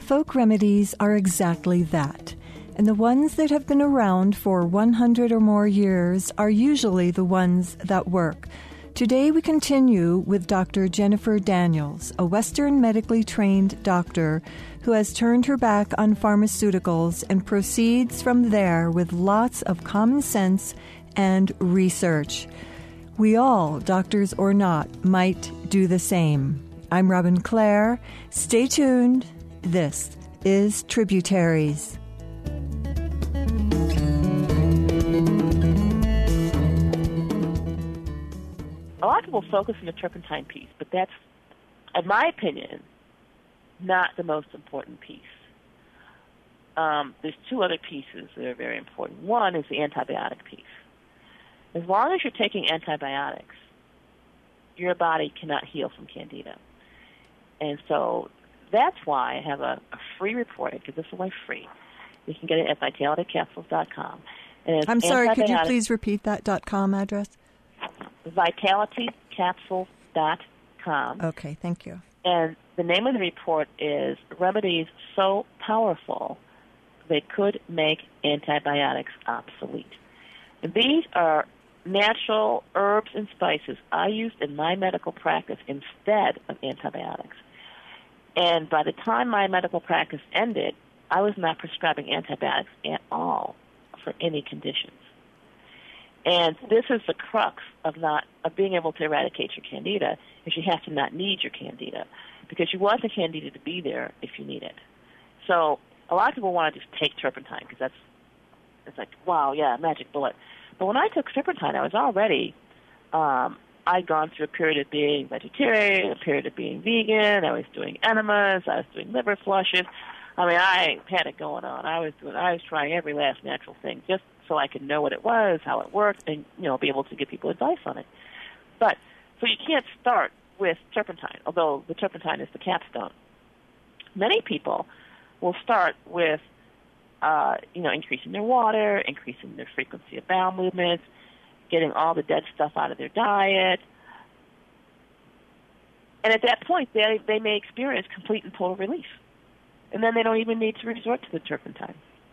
Folk remedies are exactly that. And the ones that have been around for 100 or more years are usually the ones that work. Today we continue with Dr. Jennifer Daniels, a Western medically trained doctor who has turned her back on pharmaceuticals and proceeds from there with lots of common sense and research. We all, doctors or not, might do the same. I'm Robin Clare. Stay tuned. This is Tributaries. A lot of people focus on the turpentine piece, but that's, in my opinion, not the most important piece. There's two other pieces that are very important. One is the antibiotic piece. As long as you're taking antibiotics, your body cannot heal from Candida. And so that's why I have a free report. I give this away free. You can get it at vitalitycapsules.com. I'm sorry, could you please repeat that .com address? vitalitycapsules.com. Okay, thank you. And the name of the report is Remedies So Powerful They Could Make Antibiotics Obsolete. And these are natural herbs and spices I used in my medical practice instead of antibiotics. And by the time my medical practice ended, I was not prescribing antibiotics at all for any conditions. And this is the crux of being able to eradicate your Candida, is you have to not need your Candida, because you want the Candida to be there if you need it. So a lot of people want to just take turpentine because it's like, wow, yeah, magic bullet. But when I took turpentine, I was already, I'd gone through a period of being vegetarian, a period of being vegan. I was doing enemas. I was doing liver flushes. I mean, I had it going on. I was trying every last natural thing just so I could know what it was, how it worked, and be able to give people advice on it. But so you can't start with turpentine, although the turpentine is the capstone. Many people will start with increasing their water, increasing their frequency of bowel movements, getting all the dead stuff out of their diet. And at that point, they may experience complete and total relief. And then they don't even need to resort to the turpentine.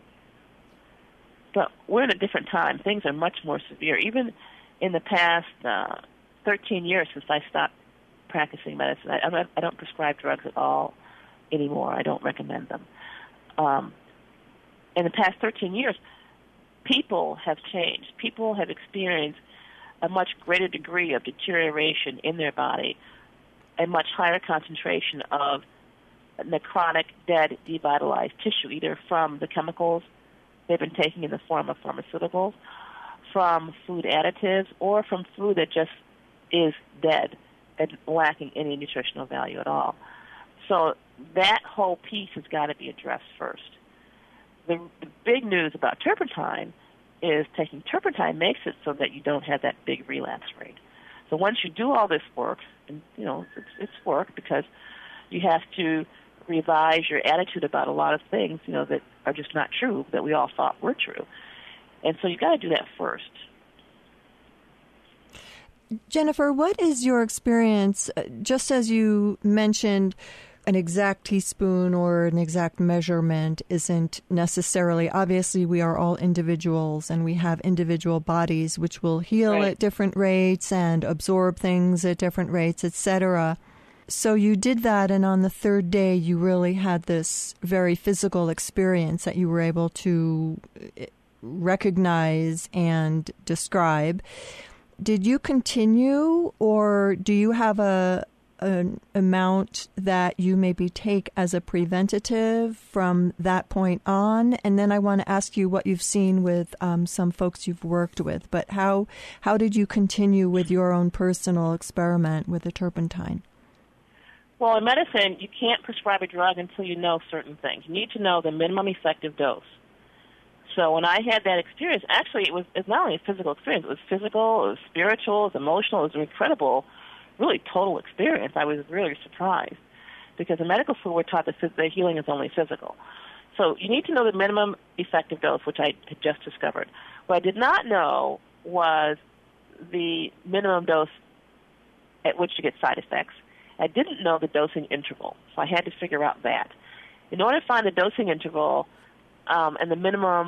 But we're in a different time. Things are much more severe. Even in the past 13 years since I stopped practicing medicine, I don't prescribe drugs at all anymore. I don't recommend them. In the past 13 years, people have changed. People have experienced a much greater degree of deterioration in their body, a much higher concentration of necrotic, dead, devitalized tissue, either from the chemicals they've been taking in the form of pharmaceuticals, from food additives, or from food that just is dead and lacking any nutritional value at all. So that whole piece has got to be addressed first. The big news about turpentine is taking turpentine makes it so that you don't have that big relapse rate. So once you do all this work, and it's work because you have to revise your attitude about a lot of things, that are just not true, that we all thought were true. And so you've got to do that first. Jennifer, what is your experience, just as you mentioned, an exact teaspoon or an exact measurement isn't necessarily, obviously we are all individuals and we have individual bodies which will heal at different rates and absorb things at different rates, etc. So you did that, and on the third day you really had this very physical experience that you were able to recognize and describe. Did you continue, or do you have an amount that you maybe take as a preventative from that point on? And then I want to ask you what you've seen with some folks you've worked with. But how did you continue with your own personal experiment with the turpentine? Well, in medicine, you can't prescribe a drug until you know certain things. You need to know the minimum effective dose. So when I had that experience, actually it's not only a physical experience. It was physical, it was spiritual, it was emotional. It was an incredible, really total experience. I was really surprised because in medical school we're taught that the healing is only physical. So you need to know the minimum effective dose, which I had just discovered. What I did not know was the minimum dose at which you get side effects. I didn't know the dosing interval, so I had to figure out that. In order to find the dosing interval and the minimum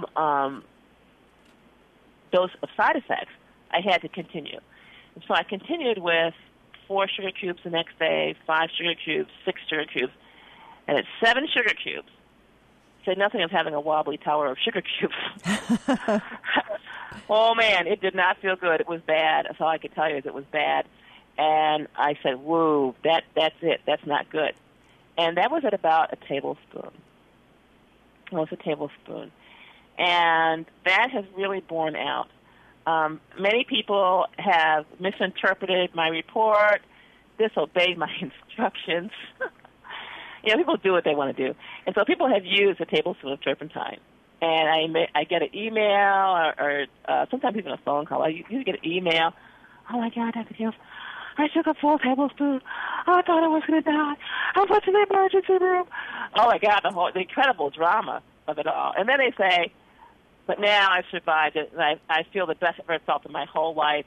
dose of side effects, I had to continue. And so I continued with 4 sugar cubes the next day, 5 sugar cubes, 6 sugar cubes, and at 7 sugar cubes, said nothing of having a wobbly tower of sugar cubes. Oh, man, it did not feel good. It was bad. That's all I could tell you is it was bad. And I said, whoa, that's it. That's not good. And that was at about a tablespoon. Almost a tablespoon. And that has really borne out. Many people have misinterpreted my report, disobeyed my instructions. People do what they want to do. And so people have used a tablespoon of turpentine. And I get an email or sometimes even a phone call. I usually get an email. Oh, my God, Dr. Hills, I took a full tablespoon. Oh, I thought I was going to die. I was in the emergency room. Oh, my God, the incredible drama of it all. And then they say, but now I've survived it, and I feel the best I've ever felt in my whole life.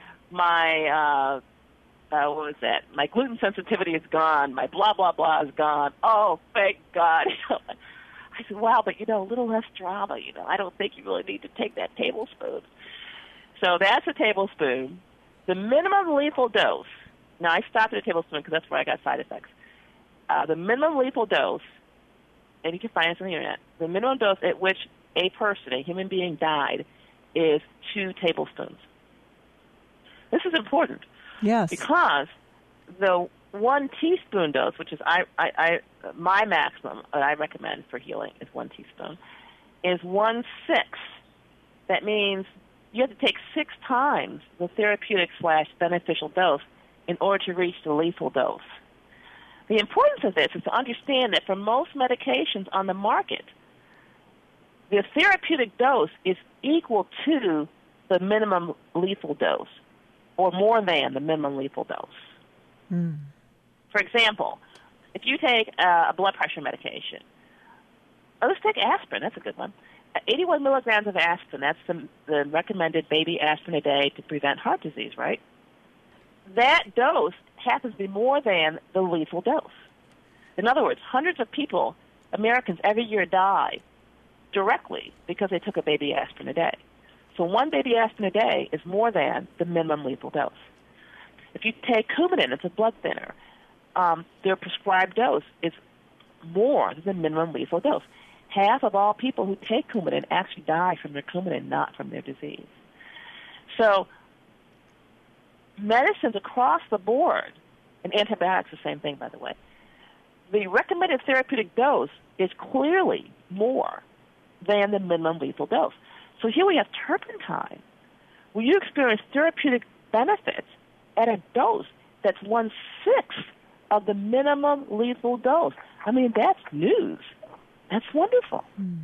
My, what was that? My gluten sensitivity is gone. My blah, blah, blah is gone. Oh, thank God. I said, wow, but, a little less drama, I don't think you really need to take that tablespoon. So that's a tablespoon. The minimum lethal dose, now I stopped at a tablespoon because that's where I got side effects. The minimum lethal dose, and you can find this on the internet, the minimum dose at which a person, a human being, died is 2 tablespoons. This is important. Yes. Because the 1 teaspoon dose, which is my maximum that I recommend for healing is 1 teaspoon, is 1/6. That means you have to take 6 times the therapeutic/beneficial dose in order to reach the lethal dose. The importance of this is to understand that for most medications on the market, the therapeutic dose is equal to the minimum lethal dose, or more than the minimum lethal dose. Mm. For example, if you take a blood pressure medication, let's take aspirin, that's a good one. 81 milligrams of aspirin, that's the recommended baby aspirin a day to prevent heart disease, right? That dose happens to be more than the lethal dose. In other words, hundreds of people, Americans, every year die directly because they took a baby aspirin a day. So 1 baby aspirin a day is more than the minimum lethal dose. If you take Coumadin, it's a blood thinner, their prescribed dose is more than the minimum lethal dose. Half of all people who take Coumadin actually die from their Coumadin, not from their disease. So medicines across the board, and antibiotics the same thing, by the way, the recommended therapeutic dose is clearly more than the minimum lethal dose. So here we have turpentine, where you experience therapeutic benefits at a dose that's 1/6 of the minimum lethal dose. I mean, that's news. That's wonderful. Mm.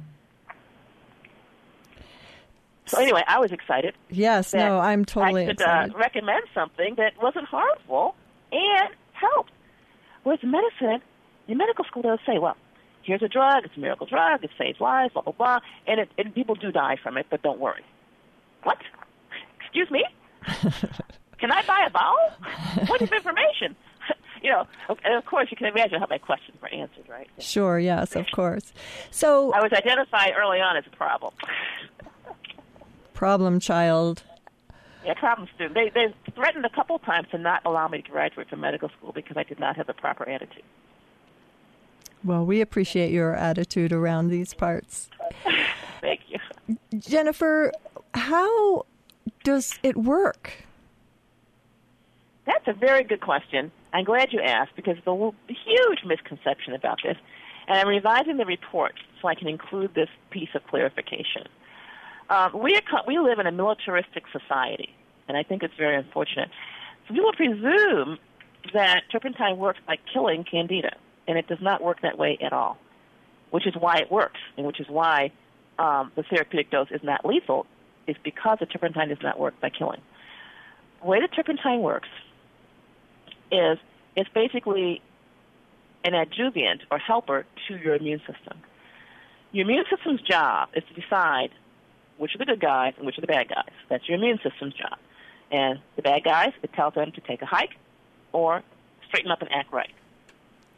So anyway, I was excited. Yes, no, I'm totally excited. I could recommend something that wasn't harmful and helped. Whereas medicine, in medical school, they'll say, well, here's a drug, it's a miracle drug, it saves lives, blah, blah, blah, and people do die from it, but don't worry. What? Excuse me? Can I buy a bottle? What is information? And of course, you can imagine how my questions were answered, right? Sure, yes, of course. So I was identified early on as a problem. Problem child. Yeah, problem student. They threatened a couple times to not allow me to graduate from medical school because I did not have the proper attitude. Well, we appreciate your attitude around these parts. Thank you. Jennifer, how does it work? That's a very good question. I'm glad you asked because there's a huge misconception about this, and I'm revising the report so I can include this piece of clarification. We live in a militaristic society, and I think it's very unfortunate. So people presume that turpentine works by killing candida, and it does not work that way at all, which is why it works, and which is why the therapeutic dose is not lethal, is because the turpentine does not work by killing. The way the turpentine works is it's basically an adjuvant or helper to your immune system. Your immune system's job is to decide which are the good guys and which are the bad guys. That's your immune system's job. And the bad guys, it tells them to take a hike or straighten up and act right.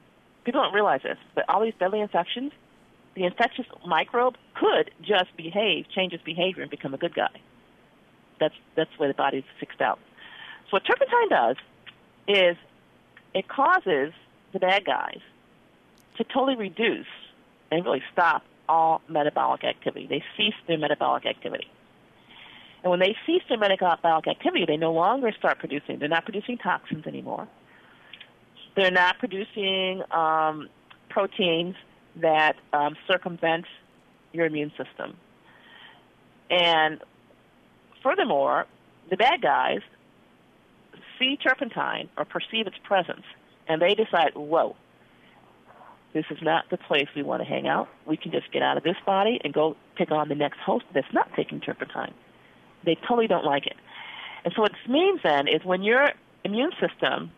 People don't realize this, but all these deadly infections, the infectious microbe could just change its behavior, and become a good guy. That's the way the body's fixed out. So what turpentine does is it causes the bad guys to totally reduce and really stop all metabolic activity. They cease their metabolic activity. And when they cease their metabolic activity, they no longer they're not producing toxins anymore. They're not producing proteins that circumvent your immune system. And furthermore, the bad guys see turpentine or perceive its presence, and they decide, whoa, this is not the place we want to hang out. We can just get out of this body and go pick on the next host that's not taking turpentine. They totally don't like it. And so what this means then is when your immune system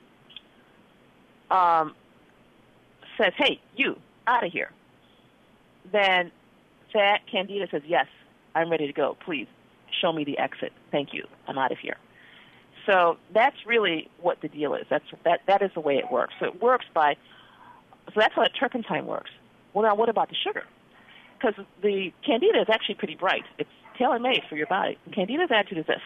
says, hey, you, out of here, then that Candida says, yes, I'm ready to go. Please show me the exit. Thank you. I'm out of here. So that's really what the deal is. That is the way it works. So it works so that's how the turpentine works. Well, now what about the sugar? Because the Candida is actually pretty bright. It's tailor-made for your body. The Candida's attitude is this.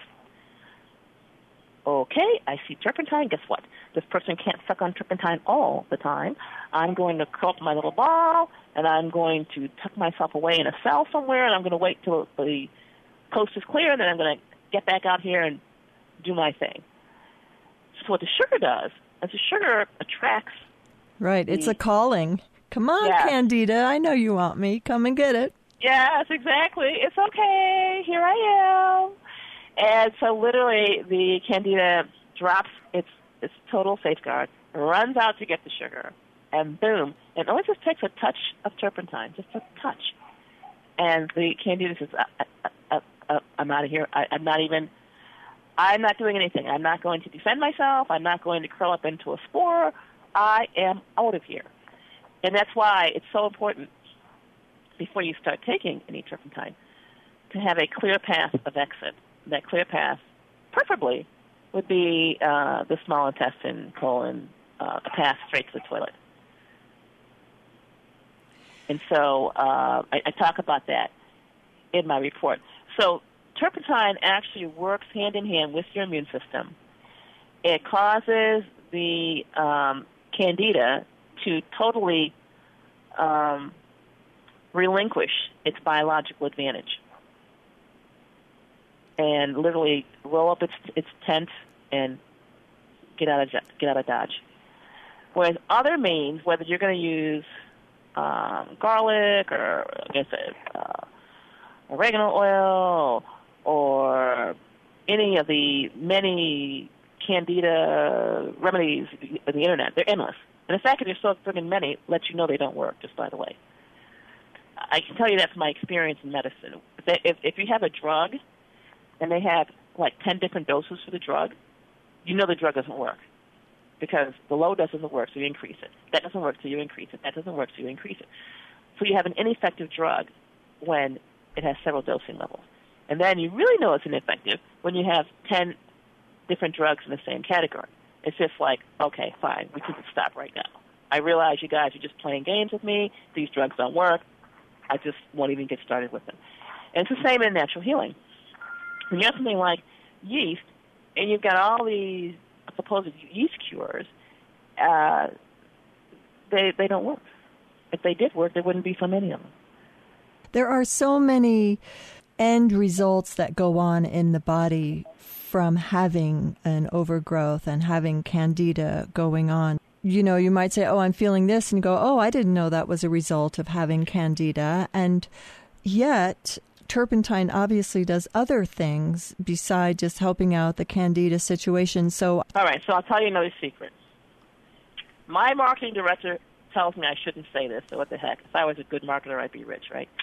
Okay, I see turpentine. Guess what? This person can't suck on turpentine all the time. I'm going to curl up my little ball, and I'm going to tuck myself away in a cell somewhere, and I'm going to wait till the coast is clear, and then I'm going to get back out here and do my thing. So what the sugar does is the sugar attracts. Right, it's a calling. Come on, yes. Candida, I know you want me. Come and get it. Yes, exactly. It's okay. Here I am. And so literally the Candida drops its total safeguard, runs out to get the sugar, and boom. It only just takes a touch of turpentine, just a touch. And the Candida says, I'm out of here. I'm not doing anything. I'm not going to defend myself. I'm not going to curl up into a spore. I am out of here. And that's why it's so important before you start taking any turpentine to have a clear path of exit. That clear path, preferably, would be the small intestine, colon, a path straight to the toilet. And so I talk about that in my report. So turpentine actually works hand in hand with your immune system. It causes the Candida to totally relinquish its biological advantage and literally roll up its tent and get out of Dodge. Whereas other means, whether you're going to use garlic or oregano oil or any of the many Candida remedies on the internet, they're endless. And the fact that there's so friggin' many lets you know they don't work, just by the way. I can tell you that from my experience in medicine. If you have a drug and they have like 10 different doses for the drug, you know the drug doesn't work because the low doesn't work, so you increase it. That doesn't work, so you increase it. That doesn't work, so you increase it. So you have an ineffective drug when it has several dosing levels. And then you really know it's ineffective when you have 10 different drugs in the same category. It's just like, okay, fine, we can stop right now. I realize you guys are just playing games with me. These drugs don't work. I just won't even get started with them. And it's the same in natural healing. When you have something like yeast, and you've got all these supposed yeast cures, they don't work. If they did work, there wouldn't be so many of them. There are so many end results that go on in the body from having an overgrowth and having Candida going on. You know, you might say, oh, I'm feeling this, and go, oh, I didn't know that was a result of having Candida. And yet, turpentine obviously does other things besides just helping out the Candida situation. So, all right, so I'll tell you another secret. My marketing director tells me I shouldn't say this, so what the heck? If I was a good marketer, I'd be rich, right?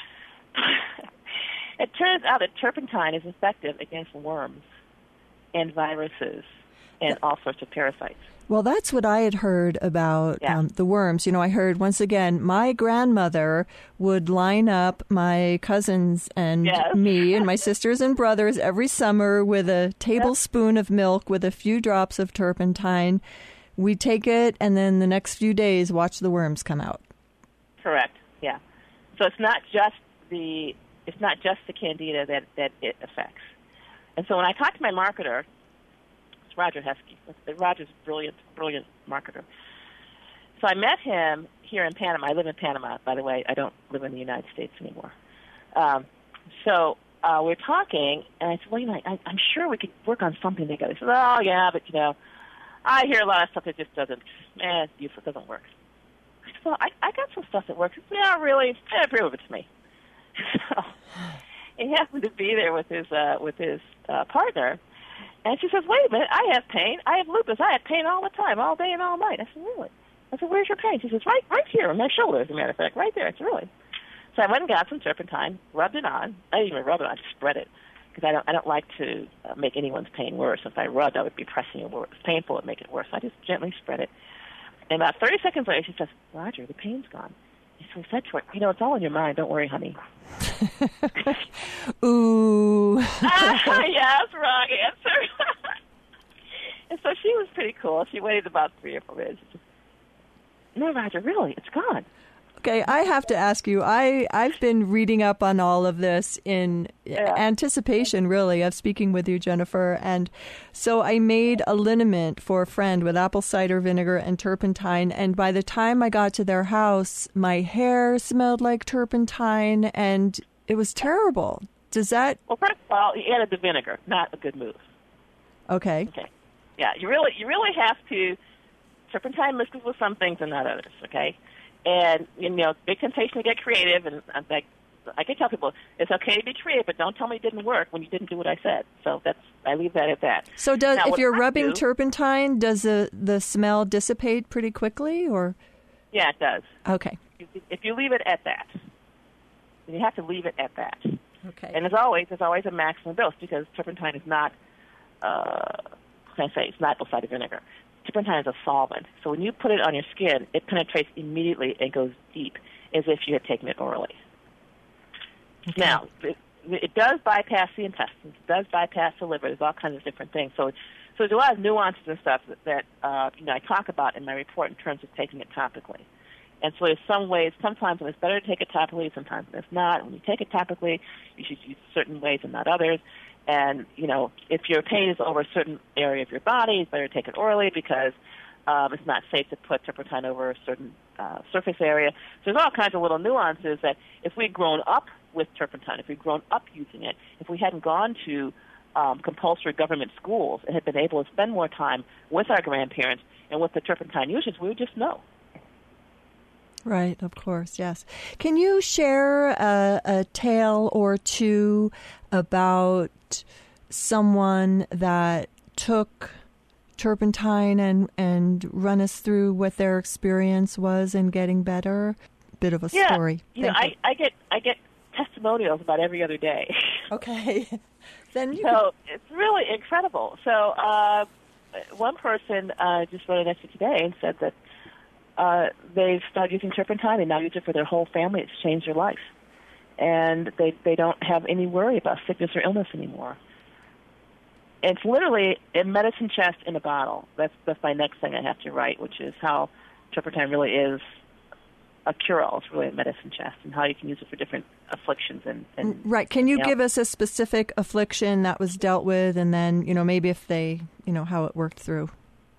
It turns out that turpentine is effective against worms and viruses and all sorts of parasites. Well, that's what I had heard about the worms. You know, I heard, once again, my grandmother would line up my cousins and me and my sisters and brothers every summer with a tablespoon of milk with a few drops of turpentine. we take it, and then the next few days watch the worms come out. Correct. Yeah. So it's not just the candida that it affects. And so when I talked to my marketer, it's Roger Heskey. Roger's a brilliant marketer. So I met him here in Panama. I live in Panama, by the way. I don't live in the United States anymore. So we're talking, and I said, well, I'm sure we could work on something together. He said, oh, yeah, but, I hear a lot of stuff that just doesn't work. I said, well, I got some stuff that works. He said, yeah, really? Prove it to me. So he happened to be there with his partner, and she says, wait a minute, I have pain. I have lupus. I have pain all the time, all day and all night. I said, really? I said, where's your pain? She says, right here on my shoulder, as a matter of fact, right there. I said, really? So I went and got some turpentine, rubbed it on. I didn't even rub it on, I just spread it, because I don't like to make anyone's pain worse. If I rubbed, I would be pressing it where it was painful. It would make it worse. So I just gently spread it. And about 30 seconds later, she says, Roger, the pain's gone. So I said to her, it's all in your mind. Don't worry, honey. Ooh. Yes, wrong answer. And so she was pretty cool. She waited about 3 or 4 minutes. She said, no, Roger, really, it's gone. Okay, I have to ask you, I've been reading up on all of this in anticipation, really, of speaking with you, Jennifer. And so I made a liniment for a friend with apple cider vinegar and turpentine. And by the time I got to their house, my hair smelled like turpentine, and it was terrible. Does that... Well, first of all, you added the vinegar. Not a good move. Okay. Yeah, you really have to... Turpentine mixes with some things and not others, okay? And, big temptation to get creative, and I can tell people, it's okay to be creative, but don't tell me it didn't work when you didn't do what I said. So I leave that at that. So if you're rubbing turpentine, does the smell dissipate pretty quickly, or? Yeah, it does. Okay. If you leave it at that. You have to leave it at that. Okay. And there's always a maximum dose, because turpentine is not, it's not apple cider vinegar. Turpentine is a solvent. So when you put it on your skin, it penetrates immediately and goes deep, as if you had taken it orally. Okay. Now, it does bypass the intestines. It does bypass the liver. There's all kinds of different things. So there's a lot of nuances and stuff that I talk about in my report in terms of taking it topically. And so there's some ways, sometimes it's better to take it topically, sometimes it's not. When you take it topically, you should use certain ways and not others. And, if your pain is over a certain area of your body, it's better to take it orally, because it's not safe to put turpentine over a certain surface area. So there's all kinds of little nuances that if we'd grown up with turpentine, if we'd grown up using it, if we hadn't gone to compulsory government schools and had been able to spend more time with our grandparents and with the turpentine users, we would just know. Right, of course, yes. Can you share a tale or two about someone that took turpentine and run us through what their experience was in getting better? Bit of a story. I get testimonials about every other day. Okay. So it's really incredible. So one person just wrote an essay today and said that they've started using turpentine and now use it for their whole family. It's changed their life. And they don't have any worry about sickness or illness anymore. It's literally a medicine chest in a bottle. That's my next thing I have to write, which is how turpentine really is a cure-all. It's really a medicine chest, and how you can use it for different afflictions. And right. Can you give us a specific affliction that was dealt with, and then, maybe if they, how it worked through?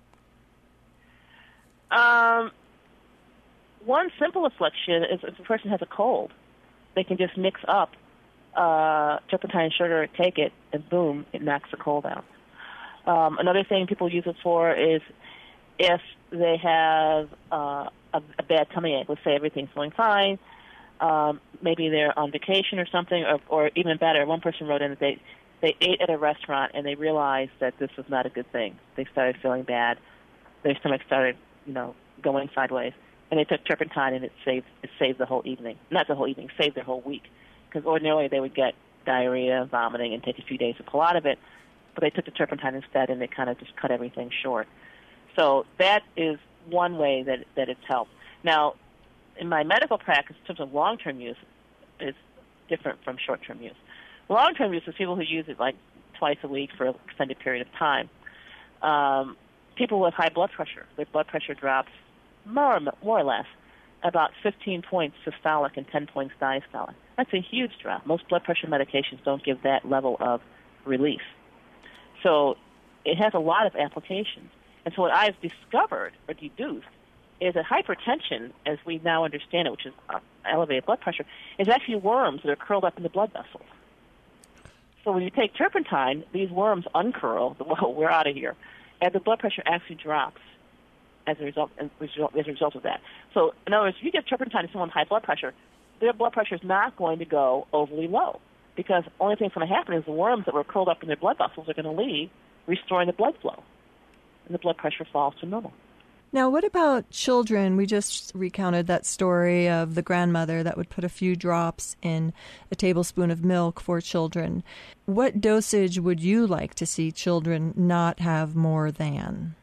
One simple affliction is if a person has a cold, they can just mix up turpentine and sugar, take it, and boom, it knocks the cold out. Another thing people use it for is if they have a bad tummy ache. Let's say everything's going fine. Maybe they're on vacation or something, or even better, one person wrote in that they ate at a restaurant and they realized that this was not a good thing. They started feeling bad. Their stomach started, going sideways. And they took turpentine, and it saved the whole evening. Not the whole evening, saved their whole week. Because ordinarily they would get diarrhea, vomiting, and take a few days to pull out of it. But they took the turpentine instead, and they kind of just cut everything short. So that is one way that it's helped. Now, in my medical practice, in terms of long-term use, it's different from short-term use. Long-term use is people who use it like twice a week for an extended period of time. people with high blood pressure, their blood pressure drops more or less about 15 points systolic and 10 points diastolic. That's a huge drop. Most blood pressure medications don't give that level of relief. So it has a lot of applications. And so what I've discovered or deduced is that hypertension, as we now understand it, which is elevated blood pressure, is actually worms that are curled up in the blood vessels. So when you take turpentine, these worms uncurl, well, we're out of here, and the blood pressure actually drops as a result of that. So in other words, if you give turpentine to someone with high blood pressure, their blood pressure is not going to go overly low, because the only thing that's going to happen is the worms that were curled up in their blood vessels are going to leave, restoring the blood flow, and the blood pressure falls to normal. Now, what about children? We just recounted that story of the grandmother that would put a few drops in a tablespoon of milk for children. What dosage would you like to see children not have more than?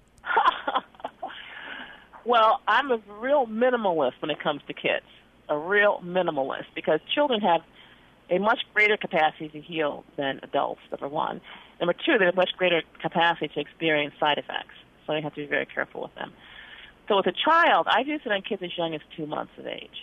Well, I'm a real minimalist when it comes to kids, a real minimalist, because children have a much greater capacity to heal than adults, number one. Number two, they have a much greater capacity to experience side effects, so you have to be very careful with them. So with a child, I've used it on kids as young as 2 months of age.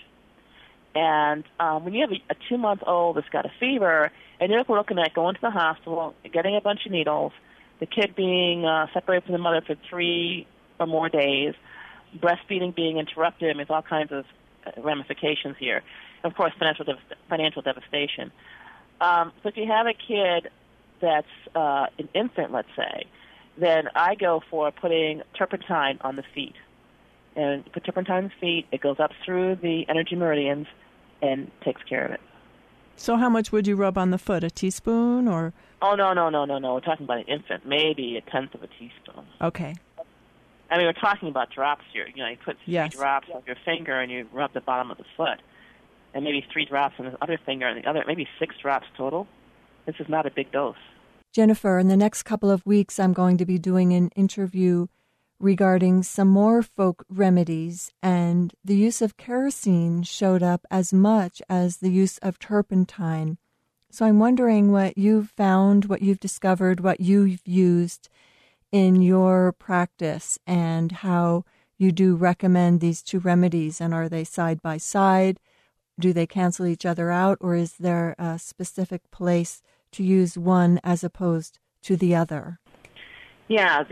And when you have a 2-month-old that's got a fever, and you're looking at going to the hospital, getting a bunch of needles, the kid being separated from the mother for 3 or more days, breastfeeding being interrupted, and there's all kinds of ramifications here. And of course, financial devastation. So if you have a kid that's an infant, let's say, then I go for putting turpentine on the feet. And you put turpentine on the feet, it goes up through the energy meridians and takes care of it. So how much would you rub on the foot? A teaspoon or? Oh, no. We're talking about an infant, maybe 1/10 of a teaspoon. Okay. I mean, we're talking about drops here. You know, you put 3 drops on your finger and you rub the bottom of the foot. And maybe 3 drops on the other finger and the other, maybe 6 drops total. This is not a big dose. Jennifer, in the next couple of weeks, I'm going to be doing an interview regarding some more folk remedies, and the use of kerosene showed up as much as the use of turpentine. So I'm wondering what you've found, what you've discovered, what you've used in your practice, and how you do recommend these two remedies, and are they side by side? Do they cancel each other out, or is there a specific place to use one as opposed to the other? Yeah,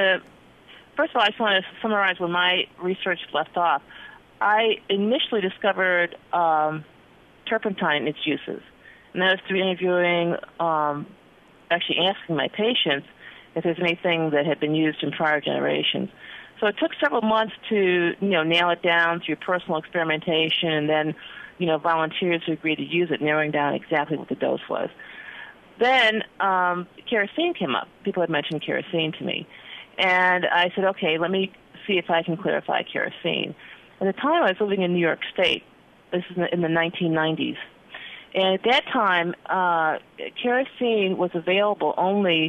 first of all, I just want to summarize where my research left off. I initially discovered turpentine and its uses, and that was through interviewing, actually asking my patients if there's anything that had been used in prior generations. So it took several months to, nail it down through personal experimentation, and then, volunteers who agreed to use it, narrowing down exactly what the dose was. Then kerosene came up. People had mentioned kerosene to me. And I said, okay, let me see if I can clarify kerosene. At the time, I was living in New York State. This is in the 1990s. And at that time, kerosene was available only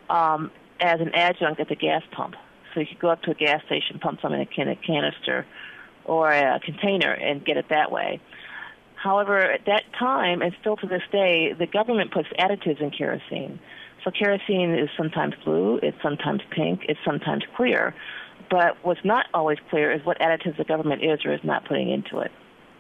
as an adjunct at the gas pump. So you could go up to a gas station, pump something in a canister or a container and get it that way. However, at that time, and still to this day, the government puts additives in kerosene. So kerosene is sometimes blue, it's sometimes pink, it's sometimes clear. But what's not always clear is what additives the government is or is not putting into it.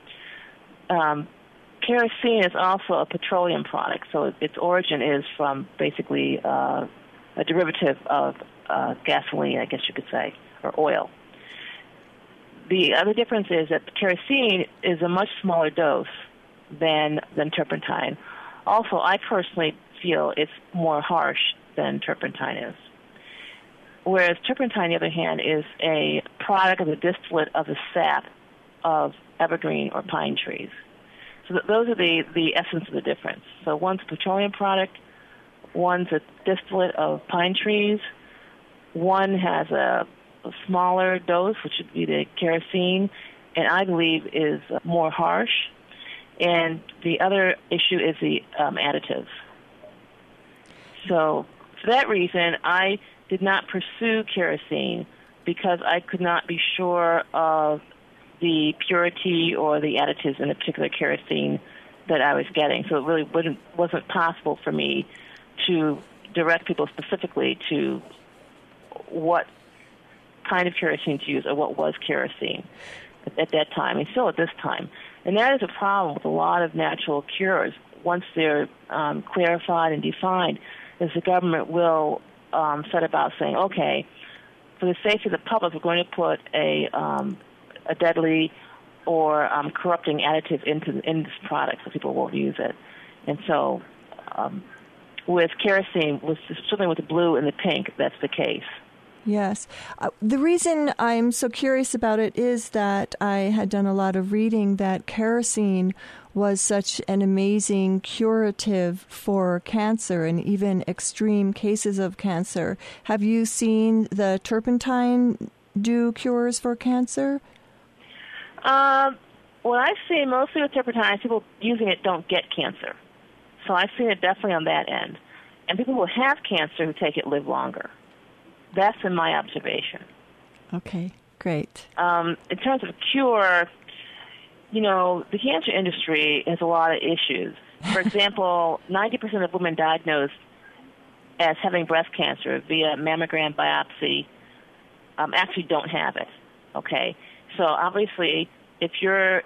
Kerosene is also a petroleum product, so its origin is from basically a derivative of gasoline, I guess you could say, or oil. The other difference is that kerosene is a much smaller dose than turpentine. Also, I personally feel it's more harsh than turpentine is. Whereas turpentine, on the other hand, is a product of the distillate of the sap of evergreen or pine trees. So those are the essence of the difference. So one's a petroleum product, one's a distillate of pine trees, one has a smaller dose, which would be the kerosene, and I believe is more harsh. And the other issue is the additives. So for that reason, I did not pursue kerosene because I could not be sure of the purity or the additives in a particular kerosene that I was getting. So it really wasn't possible for me to direct people specifically to what kind of kerosene to use or what was kerosene at that time and still at this time. And that is a problem with a lot of natural cures. Once they're clarified and defined, is the government will set about saying, okay, for the safety of the public, we're going to put a deadly or corrupting additive in this product so people won't use it. And so with kerosene, certainly with the blue and the pink, that's the case. Yes. The reason I'm so curious about it is that I had done a lot of reading that kerosene was such an amazing curative for cancer and even extreme cases of cancer. Have you seen the turpentine do cures for cancer? What I've seen mostly with turpentine, people using it don't get cancer. So I've seen it definitely on that end. And people who have cancer who take it live longer. That's in my observation. Okay, great. In terms of cure, the cancer industry has a lot of issues. For example, 90% of women diagnosed as having breast cancer via mammogram biopsy actually don't have it. Okay? So obviously, if you're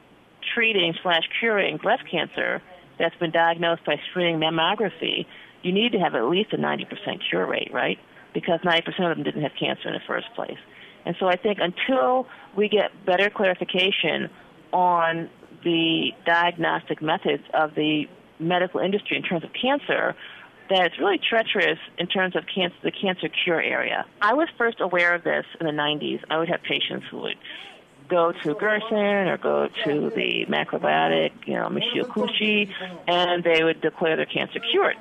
treating/curing breast cancer that's been diagnosed by screening mammography, you need to have at least a 90% cure rate, right? Because 90% of them didn't have cancer in the first place. And so I think until we get better clarification on the diagnostic methods of the medical industry in terms of cancer, that it's really treacherous in terms of the cancer cure area. I was first aware of this in the 90s. I would have patients who would go to Gerson or go to the macrobiotic, Michio Kushi, and they would declare their cancer cured.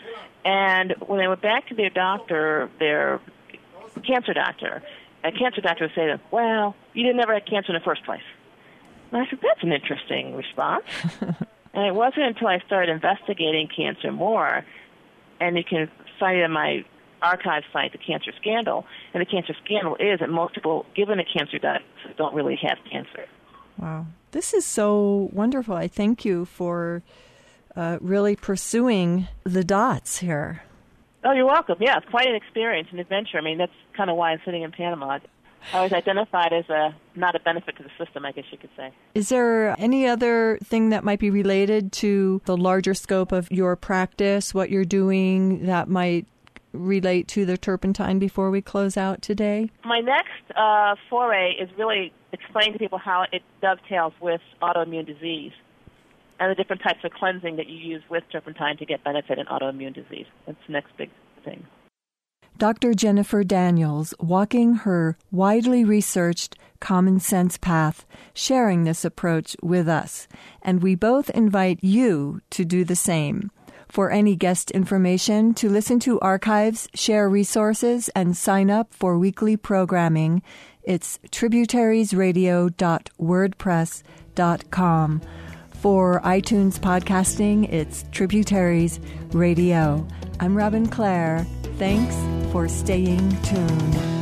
And when they went back to their doctor, their cancer doctor, a cancer doctor would say to them, well, you didn't never had cancer in the first place. And I said, that's an interesting response. And it wasn't until I started investigating cancer more, and you can find it on my archive site, The Cancer Scandal, and the cancer scandal is that most people given a cancer diagnosis don't really have cancer. Wow. This is so wonderful. I thank you for really pursuing the dots here. Oh, you're welcome. Yeah, it's quite an experience, an adventure. I mean, that's kind of why I'm sitting in Panama. I was identified as not a benefit to the system, I guess you could say. Is there any other thing that might be related to the larger scope of your practice, what you're doing, that might relate to the turpentine before we close out today? My next foray is really explaining to people how it dovetails with autoimmune disease and the different types of cleansing that you use with turpentine to get benefit in autoimmune disease. That's the next big thing. Dr. Jennifer Daniels, walking her widely researched common sense path, sharing this approach with us. And we both invite you to do the same. For any guest information, to listen to archives, share resources, and sign up for weekly programming, it's tributariesradio.wordpress.com. For iTunes podcasting, it's Tributaries Radio. I'm Robin Clare. Thanks for staying tuned.